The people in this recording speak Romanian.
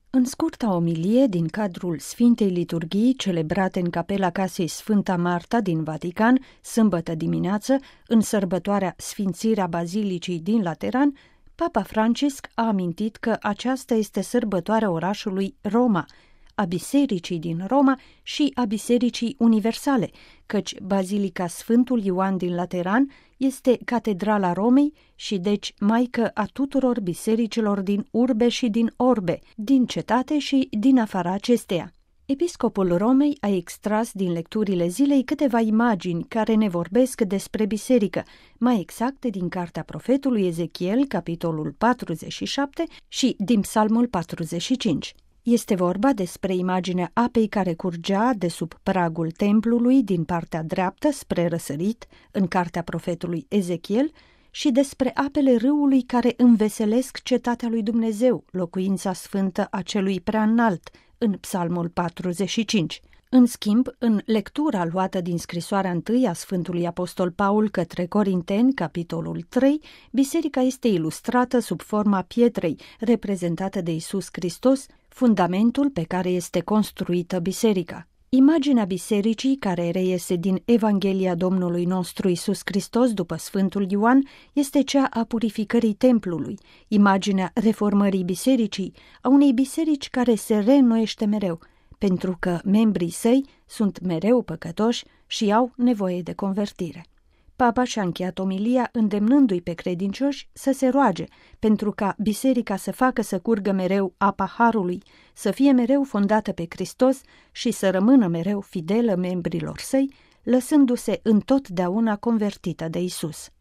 În scurta omilie din cadrul Sfintei Liturghii celebrate în capela casei Sfânta Marta din Vatican, sâmbătă dimineață, în sărbătoarea Sfințirea Bazilicii din Lateran, Papa Francisc a amintit că aceasta este sărbătoarea orașului Roma, a Bisericii din Roma și a Bisericii Universale, căci Bazilica Sfântul Ioan din Lateran este catedrala Romei și deci maică a tuturor bisericilor din urbe și din orbe, din cetate și din afara acesteia. Episcopul Romei a extras din lecturile zilei câteva imagini care ne vorbesc despre biserică, mai exact din cartea profetului Ezechiel, capitolul 47 și din Psalmul 45. Este vorba despre imaginea apei care curgea de sub pragul templului din partea dreaptă spre răsărit în cartea profetului Ezechiel și despre apele râului care înveselesc cetatea lui Dumnezeu, locuința sfântă a celui preaînalt, în Psalmul 45. În schimb, în lectura luată din scrisoarea 1 a Sfântului Apostol Paul către Corinteni, capitolul 3, biserica este ilustrată sub forma pietrei, reprezentată de Iisus Hristos, fundamentul pe care este construită biserica. Imaginea bisericii care reiese din Evanghelia Domnului nostru Iisus Hristos după Sfântul Ioan este cea a purificării templului, imaginea reformării bisericii, a unei biserici care se reînnoiește mereu, pentru că membrii săi sunt mereu păcătoși și au nevoie de convertire. Papa și-a încheiat omilia îndemnându-i pe credincioși să se roage, pentru ca biserica să facă să curgă mereu apa harului, să fie mereu fondată pe Hristos și să rămână mereu fidelă membrilor săi, lăsându-se întotdeauna convertită de Isus.